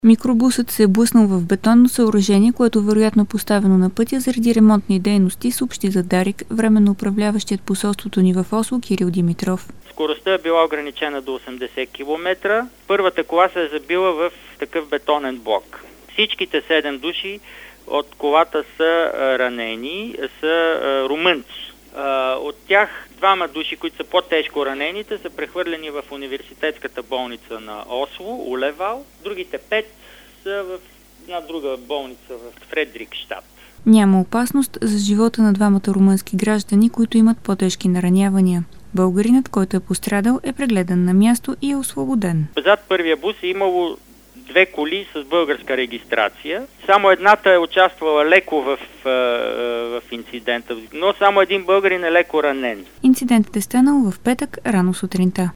Микробусът се е блъснал в бетонно съоръжение, което вероятно поставено на пътя заради ремонтни дейности, съобщи за Дарик временно управляващият посолството ни в Осло Кирил Димитров. Скоростта е била ограничена до 80 км. Първата кола се е забила в такъв бетонен блок. Всичките 7 души от колата са ранени, са румънци. От тях 2 души, които са по-тежко ранените, са прехвърлени в университетската болница на Осло, Улевал. Другите 5 са в една друга болница в Фредрикщад. Няма опасност за живота на 2 румънски граждани, които имат по-тежки наранявания. Българинът, който е пострадал, е прегледан на място и е освободен. Зад първия бус е имало 2 коли с българска регистрация. Само едната е участвала леко в инцидента, но само един българин е леко ранен. Инцидентът е станал в петък рано сутринта.